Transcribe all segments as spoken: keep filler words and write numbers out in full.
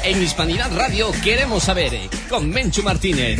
En Hispanidad Radio queremos saber, con Menchu Martínez.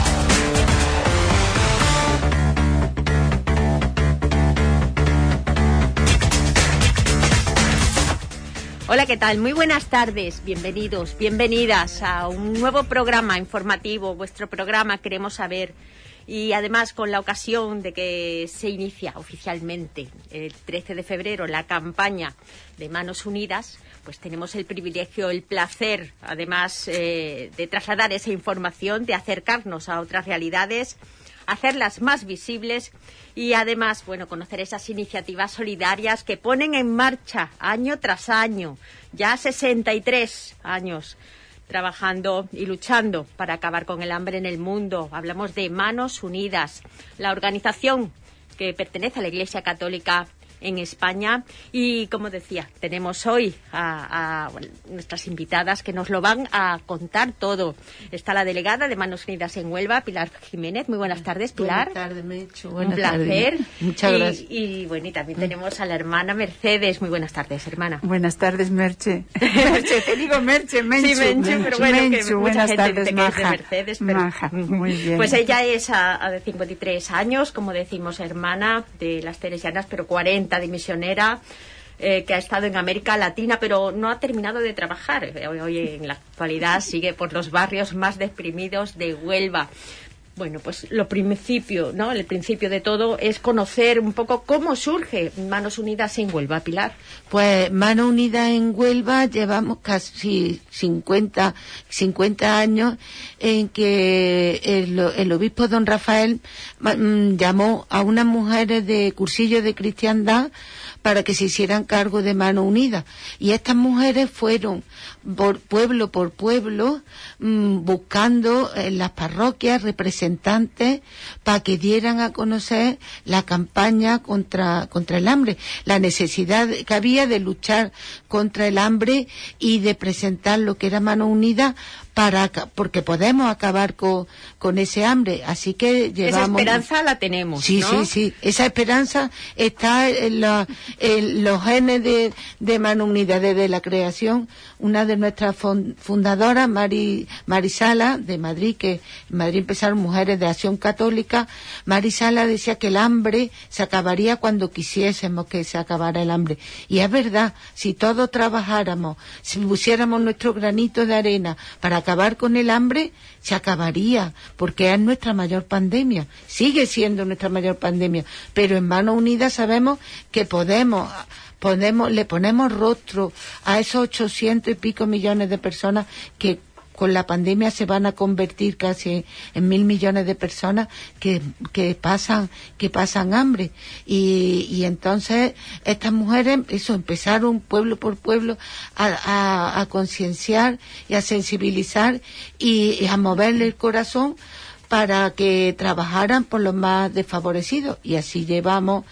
Hola, ¿qué tal? Muy buenas tardes, bienvenidos, bienvenidas a un nuevo programa informativo, vuestro programa Queremos Saber. Y además con la ocasión de que se inicia oficialmente el trece de febrero la campaña de Manos Unidas, pues tenemos el privilegio, el placer, además eh, de trasladar esa información, de acercarnos a otras realidades, hacerlas más visibles y además, bueno, conocer esas iniciativas solidarias que ponen en marcha año tras año, ya sesenta y tres años trabajando y luchando para acabar con el hambre en el mundo. Hablamos de Manos Unidas, la organización que pertenece a la Iglesia Católica en España. Y como decía, tenemos hoy a, a bueno, nuestras invitadas que nos lo van a contar todo. Está la delegada de Manos Unidas en Huelva, Pilar Jiménez. Muy buenas tardes, Pilar. Buenas tardes, Mecho. Un placer. Tardes. Muchas y, gracias. Y bueno, y también tenemos a la hermana Mercedes. Muy buenas tardes, hermana. Buenas tardes, Merche. Merche, te digo Merche, Menchu. Sí, Menchu, pero bueno, Menchu, que mucha gente tardes, dice Maja. que es de Mercedes. Pero... Maja, muy bien. Pues ella es a, a de cincuenta y tres años, como decimos, hermana de las Teresianas, pero cuarenta de misionera. Eh, que ha estado en América Latina, pero no ha terminado de trabajar. Hoy, hoy en la actualidad sigue por los barrios más deprimidos de Huelva. Bueno, pues lo principio, ¿no? El principio de todo es conocer un poco cómo surge Manos Unidas en Huelva, Pilar. Pues Manos Unidas en Huelva llevamos casi cincuenta, cincuenta años en que el, el obispo don Rafael mm, llamó a unas mujeres de cursillo de cristiandad para que se hicieran cargo de Manos Unidas. Y estas mujeres fueron por pueblo por pueblo mmm, buscando en las parroquias representantes para que dieran a conocer la campaña contra, contra el hambre, la necesidad que había de luchar contra el hambre y de presentar lo que era Manos Unidas para, porque podemos acabar con, con ese hambre. Así que llevamos... Esa esperanza la tenemos, sí, ¿no? Sí, sí, esa esperanza está en, la, en los genes de, de Manos Unidas desde la creación. Una de nuestras fundadoras, Mari, Marisala, de Madrid, que en Madrid empezaron Mujeres de Acción Católica. Marisala decía que el hambre se acabaría cuando quisiésemos que se acabara el hambre. Y es verdad, si todos trabajáramos, si pusiéramos nuestro granito de arena para acabar con el hambre, se acabaría, porque es nuestra mayor pandemia, sigue siendo nuestra mayor pandemia, pero en Manos Unidas sabemos que podemos, podemos, le ponemos rostro a esos ochocientos y pico millones de personas que con la pandemia se van a convertir casi en mil millones de personas que, que pasan, que pasan hambre. Y, y entonces estas mujeres, eso, empezaron pueblo por pueblo a, a, a concienciar y a sensibilizar y, y a moverle el corazón para que trabajaran por los más desfavorecidos. Y así llevamos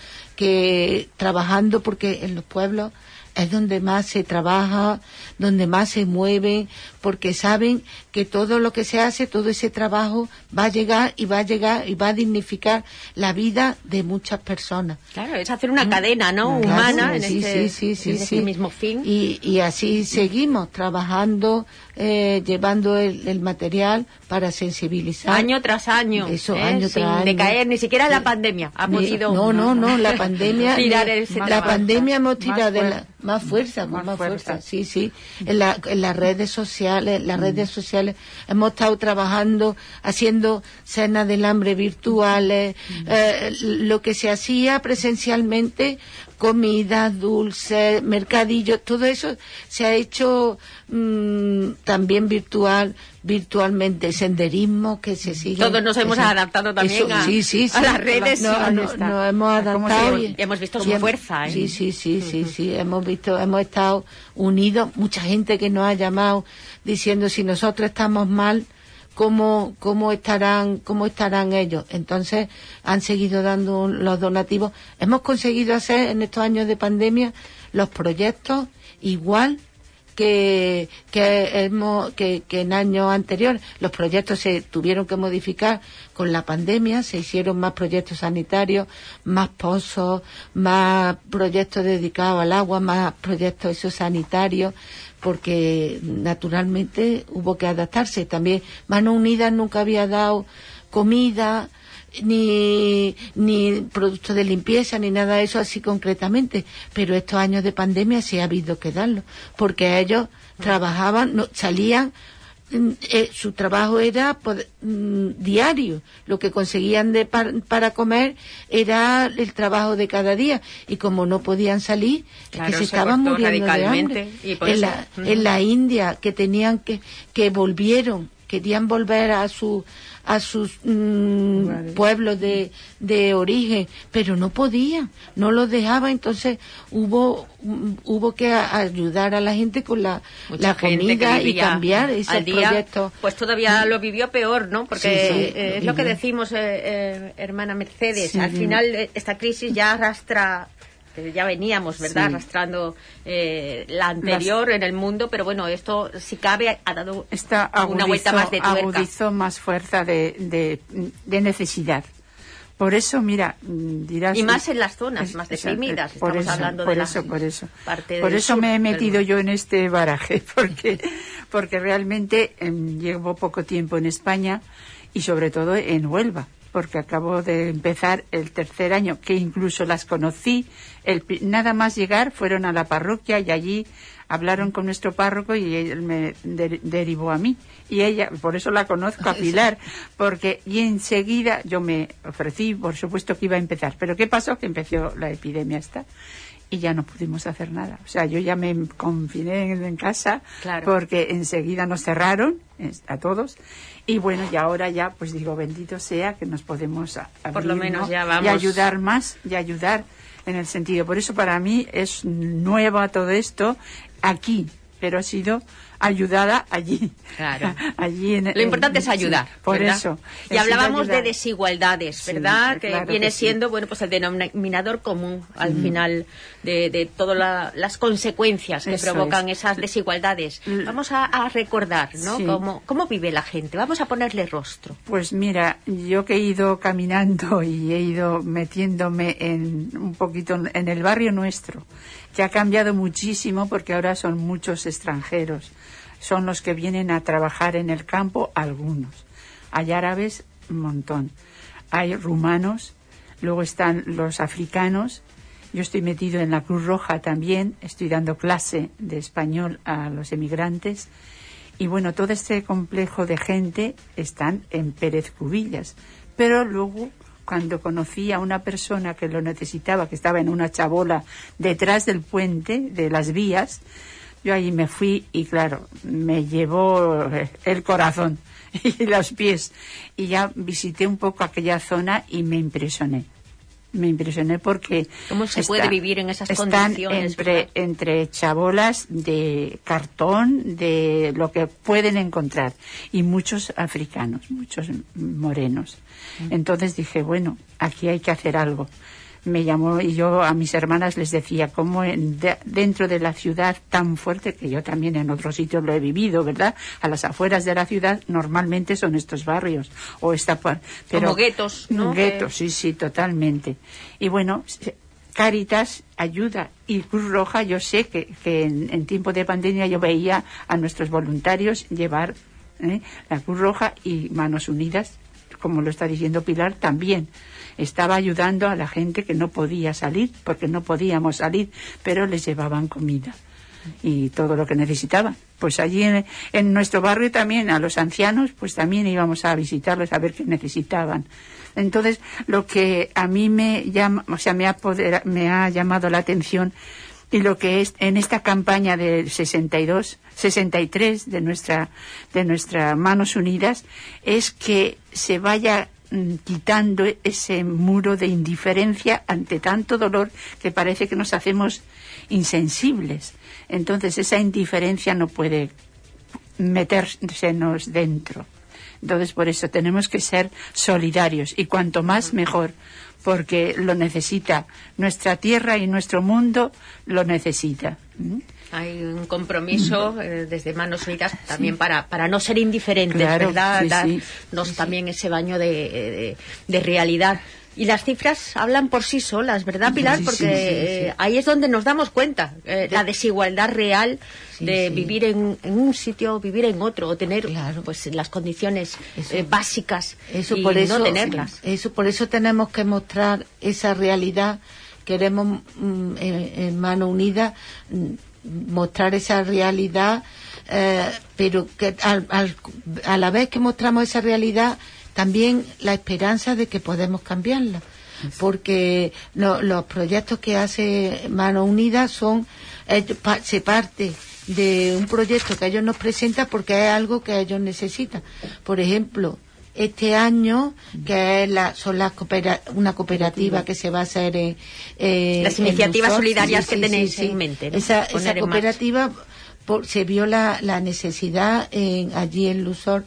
que trabajando, porque en los pueblos es donde más se trabaja, donde más se mueve, porque saben que todo lo que se hace, todo ese trabajo va a llegar y va a llegar y va a dignificar la vida de muchas personas. Claro, es hacer una cadena, ¿no? Claro, humana sí, en, sí, este, sí, sí, en sí, este sí. mismo fin. Y, y así seguimos trabajando, eh, llevando el, el material para sensibilizar. Año tras año. Eso, ¿eh? año Sin tras año. decaer, ni siquiera la Sí. pandemia ha Ni- podido... No, no, no, la pandemia... tirar ese la trabajo. pandemia hemos Más tirado de la... fuerza. Más fuerza, con Más más fuerza. fuerza. Sí, sí. En, la, en las redes sociales, las redes sociales hemos estado trabajando, haciendo cenas del hambre virtuales, eh, lo que se hacía presencialmente, comidas, dulces, mercadillos, todo eso se ha hecho mmm, también virtual, virtualmente, senderismo que se sigue. Todos nos hemos Eso- adaptado también eso- a, sí, sí, a sí. las redes. No, y- no, nos hemos ¿Cómo adaptado se- y, y hemos visto y su hem- fuerza, ¿eh? Sí, sí, sí, sí, sí, hemos visto, hemos estado unidos, mucha gente que nos ha llamado diciendo si nosotros estamos mal, cómo cómo estarán cómo estarán ellos. Entonces han seguido dando los donativos. Hemos conseguido hacer en estos años de pandemia los proyectos igual que que hemos que, que en años anteriores los proyectos se tuvieron que modificar con la pandemia, se hicieron más proyectos sanitarios, más pozos, más proyectos dedicados al agua, más proyectos esos sanitarios, porque naturalmente hubo que adaptarse. También Manos Unidas nunca había dado comida ni ni productos de limpieza ni nada de eso así concretamente, pero estos años de pandemia sí ha habido que darlo, porque ellos trabajaban, no, salían, eh, su trabajo era poder, mm, diario, lo que conseguían de par, para comer era el trabajo de cada día, y como no podían salir, claro, es que se, se estaban muriendo de hambre. Y por en, eso, la, uh-huh. en la India, que tenían que que volvieron querían volver a su a sus mmm, pueblos de, de origen, pero no podían, no los dejaba, entonces hubo um, hubo que a, ayudar a la gente con la, la comida y cambiar esos proyectos. Pues todavía lo vivió peor, ¿no? Porque sí, sí, eh, es lo que decimos, eh, eh, hermana Mercedes, sí, al final eh, esta crisis ya arrastra, ya veníamos, ¿verdad?, sí. arrastrando eh, la anterior Las... en el mundo, pero bueno, esto, si cabe, ha dado Esta agudizó, una vuelta más de tuerca. Agudizó más fuerza de, de, de necesidad. Por eso, mira, dirás... Y más en las zonas es, más deprimidas, por estamos eso, hablando por de eso, la por eso. parte Por eso sur, me he metido perdón. yo en este baraje, porque, porque realmente eh, llevo poco tiempo en España y sobre todo en Huelva, porque acabo de empezar el tercer año, que incluso las conocí, el, nada más llegar fueron a la parroquia y allí hablaron con nuestro párroco y él me de, derivó a mí. Y ella, por eso la conozco, a Pilar, porque y enseguida yo me ofrecí, por supuesto que iba a empezar. Pero ¿qué pasó? Que empezó la epidemia esta y ya no pudimos hacer nada. O sea, yo ya me confiné en, en casa, claro, porque enseguida nos cerraron a todos. Y bueno, y ahora ya, pues digo, bendito sea que nos podemos abrir, por lo menos, ¿no?, ya vamos. Y ayudar más, y ayudar en el sentido. Por eso para mí es nueva todo esto aquí, pero ha sido ayudada allí. Claro. allí en, Lo importante en, es ayudar. Sí, por ¿verdad? eso. Y hablábamos de desigualdades, ¿verdad? Sí, que claro viene que siendo, sí. bueno, pues el denominador común al Mm. final de, de todas la, las consecuencias que Eso provocan es. esas desigualdades. L- Vamos a, a recordar, ¿no? Sí. Cómo, cómo vive la gente. Vamos a ponerle rostro. Pues mira, yo que he ido caminando y he ido metiéndome en un poquito en el barrio nuestro, que ha cambiado muchísimo porque ahora son muchos extranjeros. Son los que vienen a trabajar en el campo, algunos. Hay árabes, un montón. Hay rumanos, luego están los africanos. Yo estoy metido en la Cruz Roja también, estoy dando clase de español a los emigrantes. Y bueno, todo este complejo de gente están en Pérez Cubillas. Pero luego, cuando conocí a una persona que lo necesitaba, que estaba en una chabola detrás del puente, de las vías, yo ahí me fui y claro, me llevó el corazón y los pies. Y ya visité un poco aquella zona y me impresioné. Me impresioné porque... ¿Cómo se está, puede vivir en esas están condiciones? Entre, entre chabolas de cartón, de lo que pueden encontrar. Y muchos africanos, muchos morenos. Mm. Entonces dije, bueno, aquí hay que hacer algo. Me llamó y yo a mis hermanas les decía cómo en, de, dentro de la ciudad tan fuerte, que yo también en otros sitios lo he vivido, ¿verdad? A las afueras de la ciudad normalmente son estos barrios o esta pero como guetos, ¿no? Guetos, sí, sí, totalmente. Y bueno, Cáritas ayuda y Cruz Roja, yo sé que, que en, en tiempo de pandemia yo veía a nuestros voluntarios llevar ¿eh? la Cruz Roja y Manos Unidas, como lo está diciendo Pilar, también estaba ayudando a la gente que no podía salir, porque no podíamos salir, pero les llevaban comida y todo lo que necesitaban. Pues allí en, en nuestro barrio también, a los ancianos, pues también íbamos a visitarlos a ver qué necesitaban. Entonces, lo que a mí me llama, o sea, me ha, poder, me ha llamado la atención y lo que es en esta campaña del sesenta y dos, sesenta y tres de nuestra de nuestra Manos Unidas es que se vaya quitando ese muro de indiferencia ante tanto dolor que parece que nos hacemos insensibles. Entonces esa indiferencia no puede metérsenos dentro. Entonces por eso tenemos que ser solidarios y cuanto más mejor, porque lo necesita nuestra tierra y nuestro mundo lo necesita. Hay un compromiso eh, desde Manos Unidas también sí. para, para no ser indiferentes, claro, ¿verdad? Sí, Darnos sí. sí, también sí. ese baño de, de, de realidad. Y las cifras hablan por sí solas, ¿verdad, Pilar? Sí, Porque sí, sí, sí. Eh, ahí es donde nos damos cuenta, eh, la desigualdad real sí, de sí. vivir en, en un sitio, vivir en otro, o tener claro. pues las condiciones eso, eh, básicas eso y por eso, no tenerlas. Eso, por eso tenemos que mostrar esa realidad. Queremos mm, en, en Mano Unida mm, mostrar esa realidad, eh, pero que al, al, a la vez que mostramos esa realidad, también la esperanza de que podemos cambiarla, porque no, los proyectos que hace Mano Unida son ellos, pa, se parte de un proyecto que ellos nos presentan porque es algo que ellos necesitan. Por ejemplo, este año, que es la, son las coopera, una cooperativa que se va a hacer en, eh, las iniciativas en solidarias sí, que sí, tenéis sí, sí. en mente, ¿no? Esa, esa cooperativa por, se vio la, la necesidad en, allí en Lusor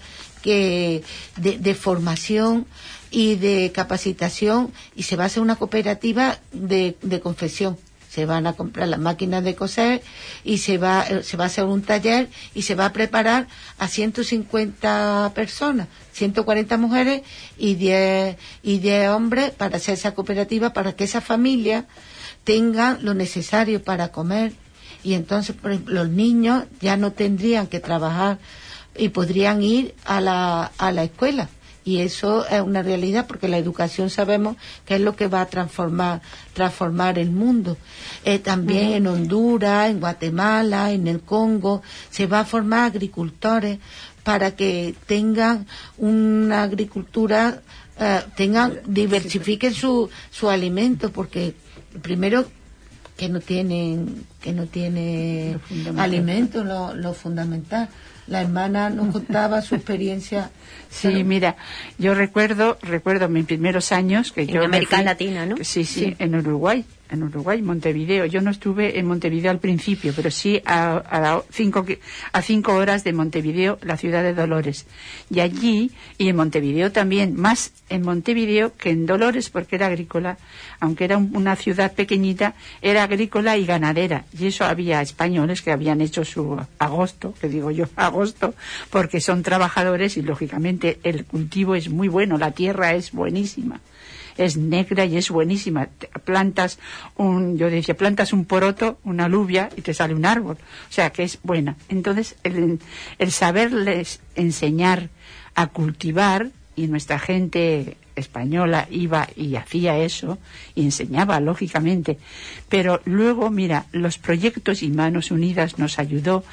que de, de formación y de capacitación, y se va a hacer una cooperativa de, de confección. Se van a comprar las máquinas de coser y se va, se va a hacer un taller y se va a preparar a ciento cincuenta personas, ciento cuarenta mujeres y diez, y diez hombres para hacer esa cooperativa, para que esas familias tengan lo necesario para comer. Y entonces, por ejemplo, los niños ya no tendrían que trabajar y podrían ir a la, a la escuela. Y eso es una realidad, porque la educación sabemos que es lo que va a transformar transformar el mundo. Eh, también uh-huh. en Honduras, en Guatemala, en el Congo, se va a formar agricultores para que tengan una agricultura, eh, tengan, diversifiquen su, su alimento, porque primero que no tienen, que no tiene alimento, lo, lo fundamental. La hermana nos contaba su experiencia. Sí, pero... mira, yo recuerdo, recuerdo mis primeros años que en yo América fui, Latina, ¿no? Que, sí, sí, sí, en Uruguay, en Uruguay, Montevideo. Yo no estuve en Montevideo al principio, pero sí a, a cinco a cinco horas de Montevideo, la ciudad de Dolores. Y allí, y en Montevideo también, más en Montevideo que en Dolores, porque era agrícola, aunque era un, una ciudad pequeñita, era agrícola y ganadera. Y eso había españoles que habían hecho su agosto, que digo yo, agosto, porque son trabajadores y lógicamente el cultivo es muy bueno, la tierra es buenísima. Es negra y es buenísima. Plantas un, yo decía, plantas un poroto, una alubia y te sale un árbol. O sea, que es buena. Entonces, el, el saberles enseñar a cultivar, y nuestra gente española iba y hacía eso, y enseñaba, lógicamente. Pero luego, mira, los proyectos y Manos Unidas nos ayudó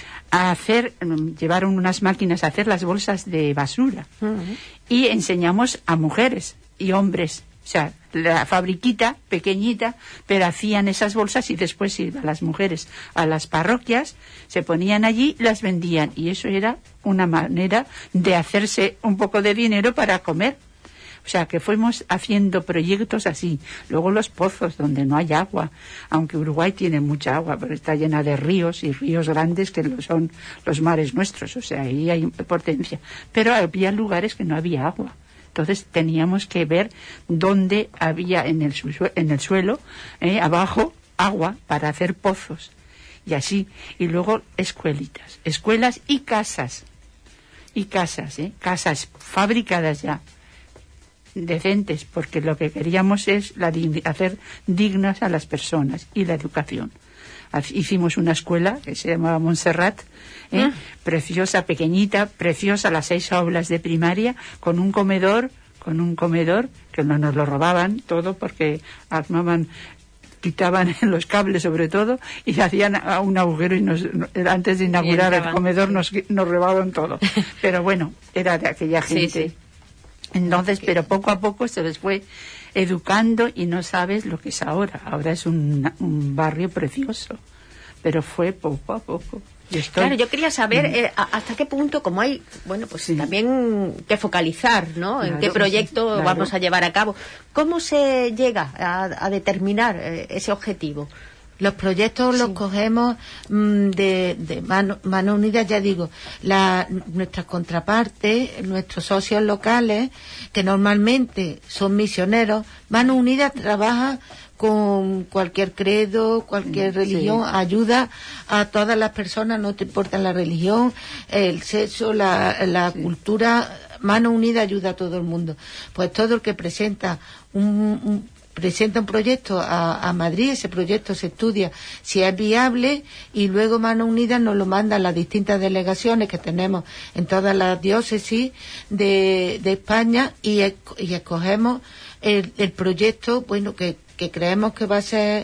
a hacer, llevaron unas máquinas a hacer las bolsas de basura. Uh-huh. Y enseñamos a mujeres y hombres, o sea, la fabriquita pequeñita, pero hacían esas bolsas y después iban las mujeres a las parroquias, se ponían allí, las vendían, y eso era una manera de hacerse un poco de dinero para comer. O sea, que fuimos haciendo proyectos así. Luego los pozos, donde no hay agua, aunque Uruguay tiene mucha agua, pero está llena de ríos, y ríos grandes que son los mares nuestros, o sea, ahí hay potencia. Pero había lugares que no había agua. Entonces teníamos que ver dónde había en el, su- en el suelo, eh, abajo, agua para hacer pozos. Y así. Y luego escuelitas, escuelas y casas. Y casas, ¿eh? Casas fabricadas ya, decentes, porque lo que queríamos es la dign- hacer dignas a las personas y la educación. Hicimos una escuela que se llamaba Montserrat, ¿eh? Mm. Preciosa, pequeñita, preciosa, las seis aulas de primaria, con un comedor, con un comedor, que no nos lo robaban todo, porque armaban, quitaban los cables sobre todo, y hacían un agujero, y nos, antes de inaugurar el comedor nos, nos robaban todo. Pero bueno, era de aquella gente. Sí, sí. Entonces, pero poco a poco se les fue educando, y no sabes lo que es ahora. Ahora es un, un barrio precioso, pero fue poco a poco. Yo estoy... Claro, yo quería saber eh, hasta qué punto, como hay, bueno, pues sí, también que focalizar, ¿no? Claro, en qué proyecto sí, claro, vamos a llevar a cabo. ¿Cómo se llega a, a determinar eh, ese objetivo? Los proyectos sí. los cogemos mmm, de, de mano, mano unida, ya digo, la, nuestras contrapartes, nuestros socios locales, que normalmente son misioneros. Mano Unida trabaja con cualquier credo, cualquier Sí. religión, ayuda a todas las personas, no te importa la religión, el sexo, la, la Sí. cultura. Mano Unida ayuda a todo el mundo. Pues todo el que presenta un, un presenta un proyecto a, a Madrid, ese proyecto se estudia si es viable y luego Mano Unida nos lo manda a las distintas delegaciones que tenemos en todas las diócesis de, de España y, y escogemos el, el proyecto, bueno, que, que creemos que va a ser.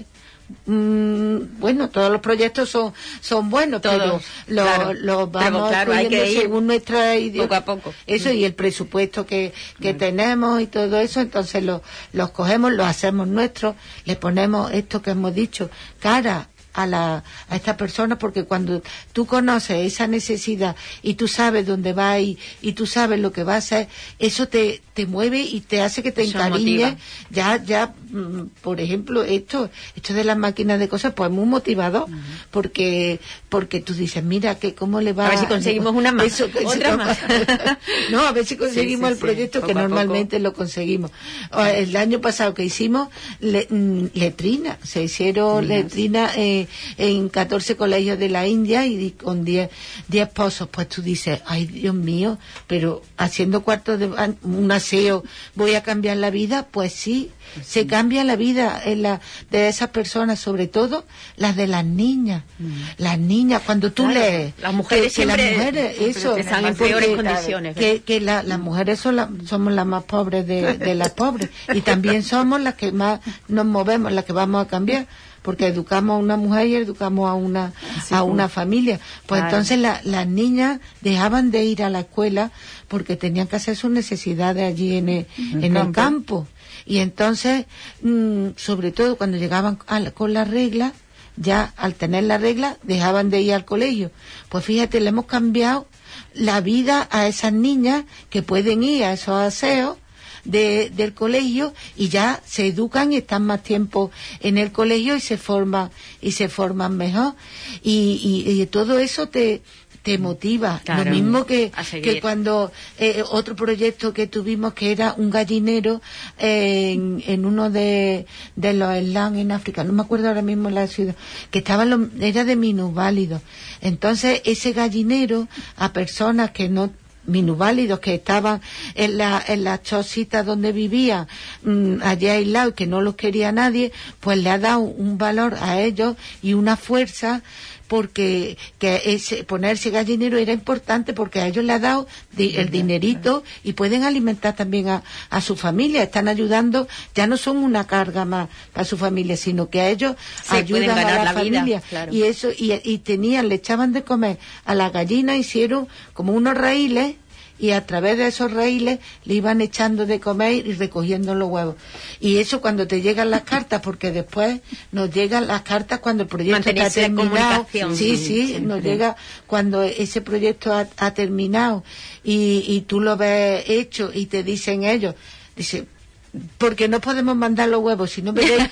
Mm, bueno, todos los proyectos son son buenos, Todos, pero claro. los lo Pero vamos claro, hay escogiendo que ir según nuestra idea. poco a poco. Eso y el presupuesto que, que tenemos y todo eso, entonces lo, los cogemos, lo hacemos nuestros, le ponemos esto que hemos dicho, cara a la a esta persona, porque cuando tú conoces esa necesidad y tú sabes dónde va y, y tú sabes lo que va a hacer, eso te, te mueve y te hace que te Eso encariñes. motiva. Ya, ya, mm, por ejemplo, esto, esto de las máquinas de cosas, pues es muy motivador, uh-huh. porque, porque tú dices, mira, que cómo le va a ver si conseguimos una más, eso, que otra eso, más. No, a ver si conseguimos Sí, sí, el proyecto sí, que poco a normalmente lo conseguimos. El año pasado que hicimos le, mm, letrina, se hicieron sí, letrina eh, en catorce colegios de la India y con diez pozos. Pues tú dices, ay Dios mío, pero haciendo cuartos de un aseo voy a cambiar la vida. Pues sí, sí. Se cambia la vida en la, de esas personas, sobre todo las de las niñas. Mm. Las niñas, cuando tú claro, lees las mujeres que, siempre, que las mujeres, eso, están en peores condiciones. Que, que la, las mujeres son la, somos las más pobres de, de las pobres y también somos las que más nos movemos, las que vamos a cambiar, porque educamos a una mujer y educamos a una sí, a una familia. Pues claro. Entonces la, las niñas dejaban de ir a la escuela porque tenían que hacer sus necesidades allí en el, el en campo. el campo. Y entonces, mmm, sobre todo cuando llegaban a la, con la regla, ya al tener la regla, dejaban de ir al colegio. Pues fíjate, le hemos cambiado la vida a esas niñas que pueden ir a esos aseos De, del colegio y ya se educan y están más tiempo en el colegio y se forman y se forman mejor y, y, y todo eso te te motiva. Claro, lo mismo que, que cuando eh, otro proyecto que tuvimos que era un gallinero eh, en, en uno de, de los slums en África, no me acuerdo ahora mismo la ciudad, que estaban los, era de minusválidos. Entonces ese gallinero a personas que no minusválidos que estaban en la en las chocitas donde vivían mmm, allá aislados, que no los quería nadie, pues le ha dado un valor a ellos y una fuerza, porque que ese, ponerse gallinero era importante, porque a ellos le ha dado de, el dinerito y pueden alimentar también a, a su familia, están ayudando, ya no son una carga más para su familia, sino que a ellos sí, ayudan a la, la familia vida, claro. y eso y, y tenían, le echaban de comer a la gallina, hicieron como unos raíles y a través de esos raíles le iban echando de comer y recogiendo los huevos. Y eso cuando te llegan las cartas, porque después nos llegan las cartas cuando el proyecto está terminado. Sí, sí, sí, sí nos sí. llega cuando ese proyecto ha, ha terminado y, y tú lo ves hecho y te dicen ellos, dice, porque no podemos mandar los huevos, si no me veis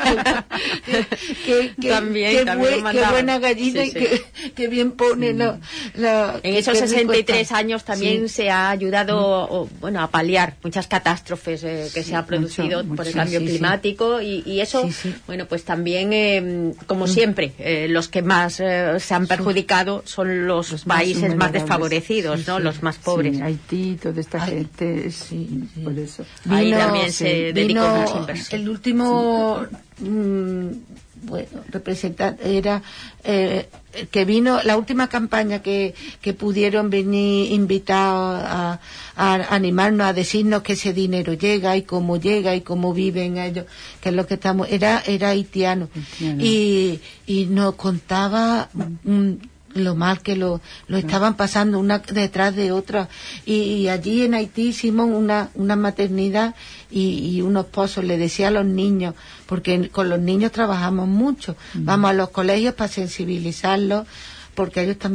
que, que, también, que, también bue, qué buena gallina sí, sí. y que, que bien pone sí. la, la, en esos sesenta y tres años también sí. se ha ayudado mm. o, bueno a paliar muchas catástrofes eh, que sí, se ha producido mucho, por el mucho, cambio sí, climático sí. Y, y eso sí, sí. bueno pues también eh, como mm. siempre eh, los que más eh, se han perjudicado son los, los países más, más desfavorecidos, sí, ¿no? Sí. Los más pobres. Sí, Haití, toda esta Ay, gente sí, sí. Por eso Vino, ahí también sí. se Vino el último sí. mmm, bueno representante era eh, que vino la última campaña que, que pudieron venir invitados a, a animarnos a decirnos que ese dinero llega y cómo llega y cómo viven ellos, que es lo que estamos era era haitiano, haitiano. y y nos contaba mm, lo mal que lo, lo estaban pasando una detrás de otra y, y allí en Haití hicimos una, una maternidad y, y unos pozos, le decía a los niños, porque con los niños trabajamos mucho, mm. vamos a los colegios para sensibilizarlos, porque ellos también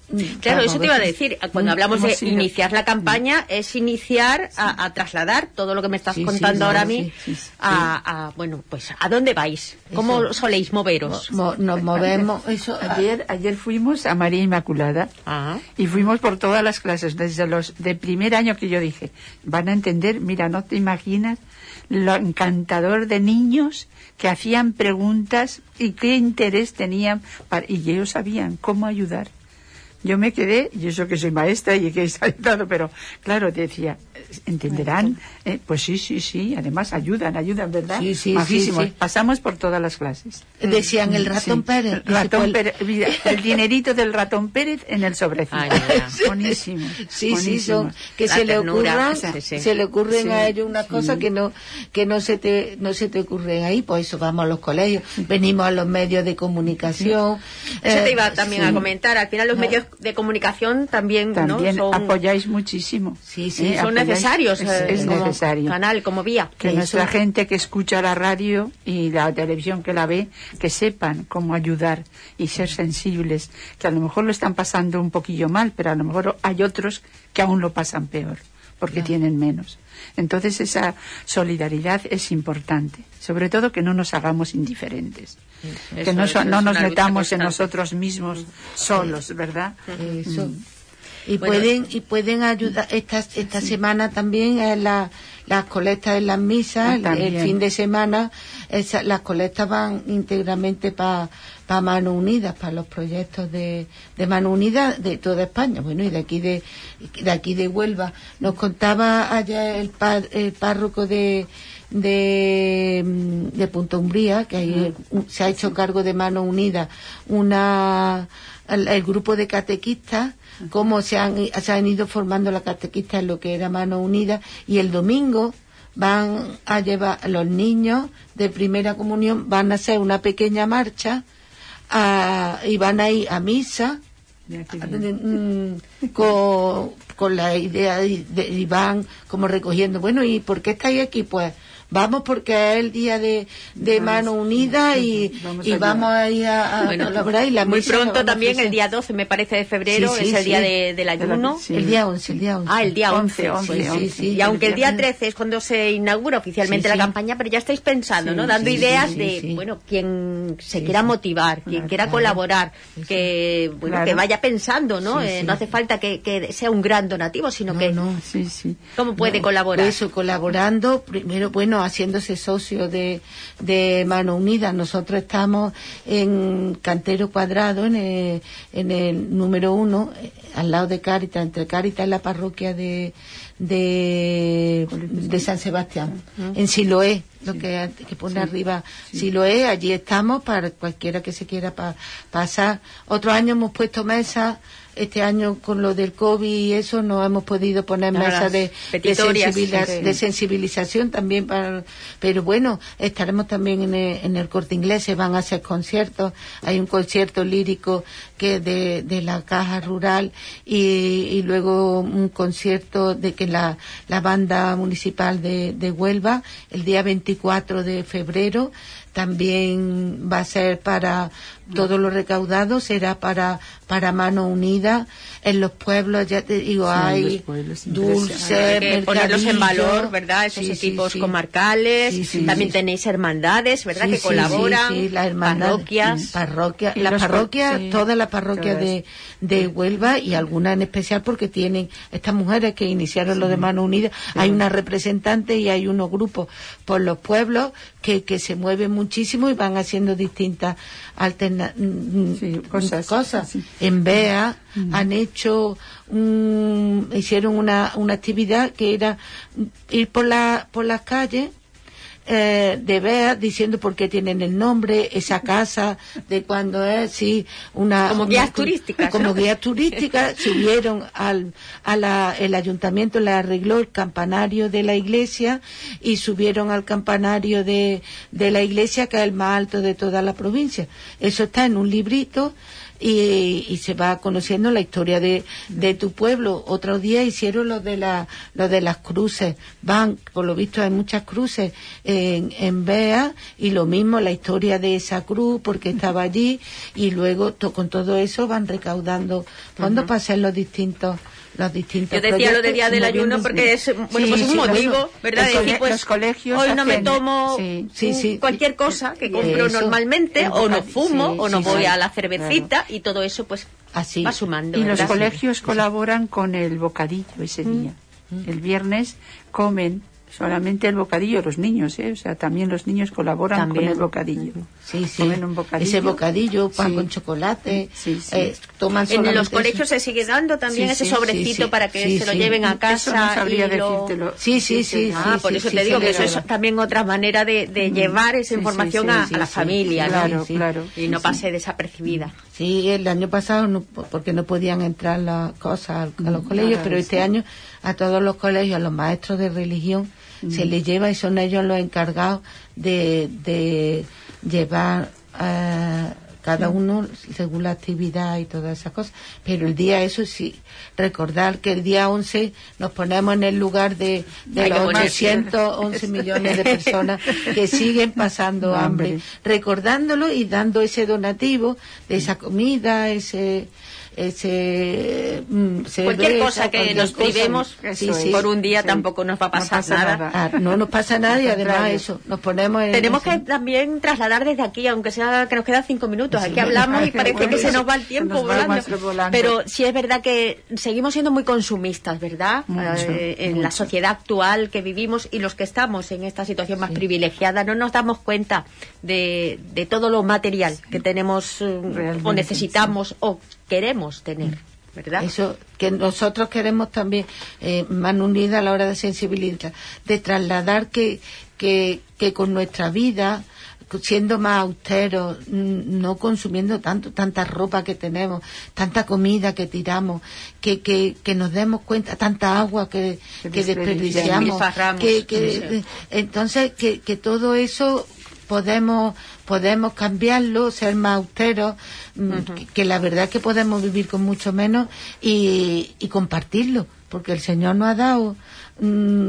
Claro, eso te iba a decir. Cuando hablamos de sido? iniciar la campaña, es iniciar a, a trasladar todo lo que me estás Sí, contando sí, ahora a sí, mí sí, sí. a, a, bueno, pues, ¿a dónde vais? ¿Cómo Eso. soléis moveros? Mo- nos movemos, eso, Ayer, ayer fuimos a María Inmaculada Ah. y fuimos por todas las clases, desde los de primer año que yo dije, van a entender, mira, no te imaginas lo encantador de niños que hacían preguntas y qué interés tenían, para, y ellos sabían cómo ayudar. Yo me quedé, y eso que soy maestra y que he saltado, pero claro, decía, ¿entenderán? Eh, pues sí, sí, sí, además ayudan, ayudan, ¿verdad? Sí, sí, Majísimos. sí, sí. Pasamos por todas las clases. decían el ratón Sí. Pérez. El, dice, ratón pues, Pérez, mira, el dinerito del ratón Pérez en el sobrecito. Ay, mira. Buenísimo. Sí, buenísimo. sí, son que La se le ternura, ocurran, sí, sí. se le ocurren Sí, a ellos una sí. cosa que no que no se te no se te ocurren ahí, pues eso vamos a los colegios, venimos a los medios de comunicación. Eso te eh, iba también sí. a comentar. Al final los Ah. medios de comunicación también, También ¿no? son, apoyáis muchísimo. Sí, sí, ¿eh? son Apoyáis- necesarios. Es, eh, es como necesario. canal, como vía. Que Eso. nuestra gente que escucha la radio y la televisión que la ve, que sepan cómo ayudar y ser sensibles, que a lo mejor lo están pasando un poquillo mal, pero a lo mejor hay otros que aún lo pasan peor, porque Claro. tienen menos. Entonces esa solidaridad es importante, sobre todo que no nos hagamos indiferentes, que Eso no, es- so- es no nos una lucha metamos en constante. nosotros mismos solos, ¿verdad? Eso. Y Bueno. pueden y pueden ayudar esta esta semana también en la, las colectas en las misas, Ah, el, también. el fin de semana esa- las colectas van íntegramente para pa Manos Unidas, para los proyectos de, de Manos Unidas de toda España, bueno, y de aquí de de aquí de Huelva. Nos contaba ayer el, par- el párroco de de, de Punta Umbría, que ahí un- se ha hecho cargo de Manos Unidas una el, el grupo de catequistas, cómo se han, se han ido formando las catequistas en lo que era Manos Unidas, y el domingo van a llevar los niños de primera comunión, van a hacer una pequeña marcha a- y van a ir a misa Mira qué bien. mm, con, con la idea de, de- y van como recogiendo, bueno, ¿y por qué estáis aquí? Pues vamos porque es el día de, de Vamos, Manos Unidas y vamos y a vamos a ir a, a Bueno, colaborar, y la muy misa la pronto vamos a también, ofrecer. el día doce, me parece, de febrero, Sí, sí, es el día sí. de, del ayuno. Sí. El día once, el día once. Ah, el día once. once, sí, once, sí, sí. Y aunque el día once. trece es cuando se inaugura oficialmente Sí, sí. la campaña, pero ya estáis pensando, Sí, ¿no? Dando sí, ideas sí, de, sí. bueno, quien se Sí, quiera sí. motivar, quien Claro, quiera claro. colaborar, Eso. que, bueno, Claro. que vaya pensando, ¿no? Sí, Eh, sí. no hace falta que, que sea un gran donativo, sino No, que no. Sí, sí. cómo puede No, colaborar. Eso, colaborando, primero, bueno, haciéndose socio de, de Manos Unidas. Nosotros estamos en Cantero Cuadrado, en el, en el número uno, eh, al lado de Cáritas, entre Cáritas y la parroquia de, de, de San Sebastián, en Siloé, lo que, que pone arriba Siloé. Allí estamos para cualquiera que se quiera pa- pasar. Otro año hemos puesto mesas. Este año con lo del COVID y eso no hemos podido poner Claro, mesas de, las de, petitorias, sensibila- sí, sí. de sensibilización también para, pero bueno, estaremos también en el, en el Corte Inglés, se van a hacer conciertos, hay un concierto lírico que de, de la Caja Rural y, y luego un concierto de que la, la banda municipal de, de Huelva el día veinticuatro de febrero también va a ser para todo lo recaudado, será para para Manos Unidas. En los pueblos, ya te digo, Sí, en hay los pueblos, dulces, Hay que ponerlos en mercadillo. valor, ¿verdad? Esos Sí, sí, equipos sí. comarcales. Sí, sí, También sí. tenéis hermandades, ¿verdad? Sí, que sí, colaboran. sí, sí, la hermandad, parroquias. sí, parroquia, Y las los parroquias, par- sí, todas las parroquias todas. de, de Huelva y algunas en especial porque tienen estas mujeres que iniciaron lo de Manos Unidas. Hay una representante y hay unos grupos por los pueblos que, que se mueven muchísimo y van haciendo distintas alterna Sí, cosas, cosas. sí. En Bea han hecho un, hicieron una, una actividad que era ir por la por las calles eh, de Bea diciendo por qué tienen el nombre, esa casa, de cuándo es, sí, una... Como una- guías turísticas, Como ¿no? guías turísticas, subieron al, a la, el ayuntamiento, le arregló el campanario de la iglesia y subieron al campanario de, de la iglesia, que es el más alto de toda la provincia. Eso está en un librito y, y se va conociendo la historia de, de tu pueblo. Otro día hicieron lo de la, lo de las cruces, van, por lo visto hay muchas cruces en, en Bea, y lo mismo la historia de esa cruz, porque estaba allí, y luego to, con todo eso van recaudando fondos uh-huh. para hacer los distintos los distintos Yo decía lo de Día del Ayuno porque es, bueno, sí, pues es un sí, motivo, bueno, ¿verdad? De decir, pues, los colegios hoy no hacen, me tomo sí, sí, sí, cualquier cosa que compro eso, normalmente, o no fumo, sí, o no sí, voy sí, a la cervecita, claro. Y todo eso pues así va sumando. Y ¿verdad? los colegios sí. colaboran con el bocadillo ese mm. día. Mm. El viernes comen solamente el bocadillo, los niños, ¿eh? O sea, también los niños colaboran también con el bocadillo. Sí, sí. Comen un bocadillo. Ese bocadillo, pan sí. con chocolate. Sí, sí. Eh, toman en los colegios se sigue dando también sí, ese sobrecito sí, sí. para que sí, se lo sí. lleven a casa. Eso no sabría y lo... decírtelo. Sí, sí, sí. Ah, sí, por sí, eso sí, te digo sí, que eso sí. es también otra manera de, de llevar esa información sí, sí, a, sí, a la sí, familia, sí, ¿no? Claro, sí. claro. Y no sí. pase desapercibida. Sí, el año pasado, no, porque no podían entrar las cosas a los colegios, claro, pero este sí. año a todos los colegios, a los maestros de religión, mm. se les lleva, y son ellos los encargados de, de llevar uh, cada uno según la actividad y todas esas cosas. Pero el día, eso sí, recordar que el día once nos ponemos en el lugar de, de los ochocientos once millones de personas que siguen pasando no, hambre, hombre. recordándolo y dando ese donativo de esa comida, ese... ese, ese cualquier besa, cosa que cualquier nos cosa, privemos sí, sí, por un día sí. tampoco nos va a pasar no pasa nada, nada. Ah, no nos pasa nada, y además eso nos ponemos en tenemos ese... que también trasladar desde aquí, aunque sea que nos quedan cinco minutos, sí, aquí hablamos y parece bueno, que se nos va el tiempo volando. volando pero sí es verdad que seguimos siendo muy consumistas, ¿verdad? Eh, en mucho. La sociedad actual que vivimos, y los que estamos en esta situación más sí. privilegiada no nos damos cuenta de, de todo lo material sí. que tenemos Realmente, o necesitamos sí. o queremos tener, ¿verdad? Eso que nosotros queremos también, eh, Manu Unida, a la hora de sensibilizar, de trasladar que, que, que con nuestra vida, siendo más austeros, no consumiendo tanto, tanta ropa que tenemos, tanta comida que tiramos, que, que, que nos demos cuenta, tanta agua que, que desperdiciamos, que, que, entonces que, que todo eso podemos podemos cambiarlo, ser más austeros, uh-huh. que, que la verdad es que podemos vivir con mucho menos y, y compartirlo, porque el Señor nos ha dado mm,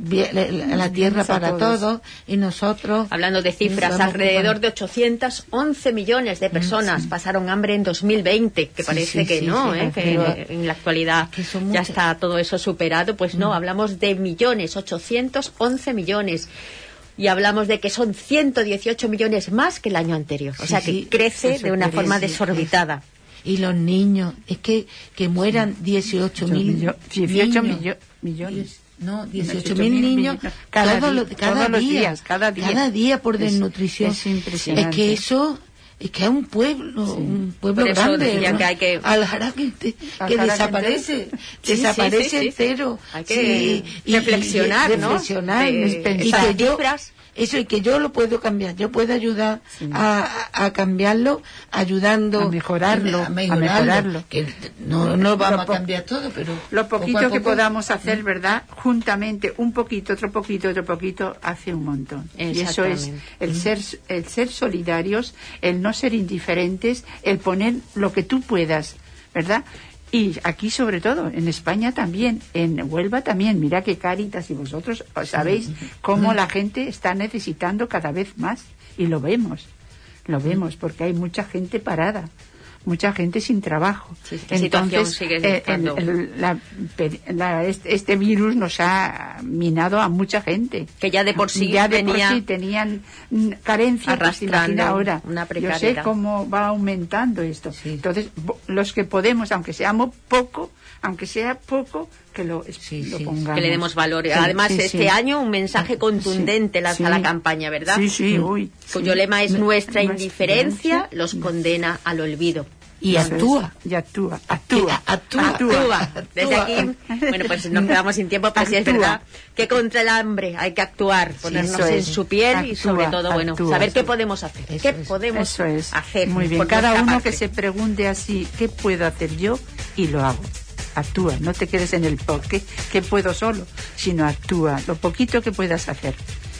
la tierra para todos. todos, y nosotros... Hablando de cifras, alrededor con... de ochocientos once millones de personas sí. pasaron hambre en dos mil veinte, que sí, parece sí, que sí, no, sí, ¿eh? que pero, en la actualidad que ya muchas. Está todo eso superado, pues no, mm. hablamos de millones, ochocientos once millones. Y hablamos de que son ciento dieciocho millones más que el año anterior. O sí, sea, que sí, crece de una crece, forma desorbitada. Y los niños, es que que mueran dieciocho mil millo, dieciocho millo, millones. No, dieciocho mil niños cada, todos, día, cada, todos día, días, cada día. Cada día por desnutrición. Es, es impresionante. Es que eso... Es que es un pueblo, sí. un pueblo por eso grande, que hay que... Aljara que, que desaparece, sí, desaparece sí, sí, sí, sí. entero. Hay que sí, reflexionar, y, y, ¿no? Reflexionar, de, y que yo, cifras. Eso, y que yo lo puedo cambiar, yo puedo ayudar sí. a, a cambiarlo, ayudando a mejorarlo, a mejorarlo, a mejorarlo. Que no, no vamos po- a cambiar todo, pero lo poquito poco a poco, que podamos hacer, ¿verdad? Juntamente, un poquito, otro poquito, otro poquito, hace un montón. Y eso es el ser, el ser solidarios, el no ser indiferentes, el poner lo que tú puedas, ¿verdad? Y aquí sobre todo, en España también, en Huelva también, mira que Cáritas y vosotros sabéis cómo la gente está necesitando cada vez más, y lo vemos, lo vemos, porque hay mucha gente parada, mucha gente sin trabajo. Sí, entonces sigue eh, el, el, la, la, este, este virus nos ha minado a mucha gente que ya de por sí ya de venía por sí tenían carencia, arrastrando ahora una yo sé cómo va aumentando esto. Sí. Entonces los que podemos, aunque seamos poco, aunque sea poco, que lo, sí, lo sí. pongamos, que le demos valor. Sí, además sí, este sí. año un mensaje contundente sí, lanza sí. la campaña, ¿verdad? Sí, sí, uy, cuyo sí. lema es nuestra no, indiferencia los condena al olvido. Y actúa. Y actúa. Actúa. Actúa. Actúa. Desde aquí, bueno, pues nos quedamos sin tiempo, pero sí es verdad que contra el hambre hay que actuar, ponernos sí, en su piel actúa, y sobre todo, bueno, actúa, saber qué podemos hacer. Eso ¿Qué es. podemos eso es. hacer? Muy bien. Cada uno parte. que se pregunte así, ¿qué puedo hacer yo? Y lo hago. Actúa, no te quedes en el por qué, qué puedo solo, sino actúa, lo poquito que puedas hacer.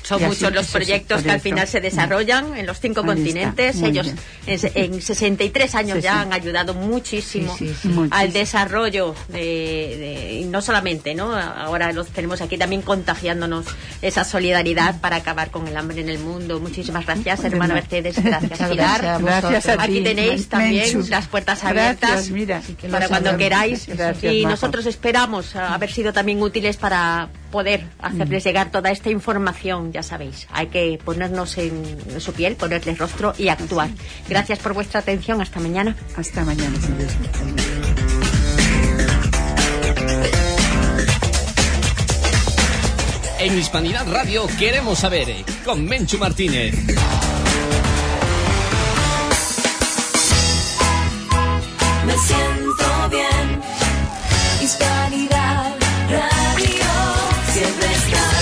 Son Y muchos así, los eso, proyectos por que al eso. final se desarrollan en los cinco Ahí está, continentes. muy Ellos bien. en, en sesenta y tres años Sí, ya sí. han ayudado muchísimo Sí, sí, sí. al Muchísimo. desarrollo de, de- y no solamente, ¿no? Ahora los tenemos aquí también contagiándonos esa solidaridad para acabar con el hambre en el mundo. Muchísimas gracias, hermana Mercedes. Gracias, Muchas Pilar. gracias a Gracias a ti. Aquí tenéis Men- también Menchu. las puertas Gracias, abiertas mira. que para lo cuando sabemos. queráis. Gracias, y Majo. nosotros esperamos a haber sido también útiles para poder hacerles llegar toda esta información. Ya sabéis, hay que ponernos en su piel, ponerles rostro y actuar. Gracias por vuestra atención. Hasta mañana. Hasta mañana, si Dios quiere. En Hispanidad Radio queremos saber, con Menchu Martínez. Me siento bien. Hispanidad Radio siempre está.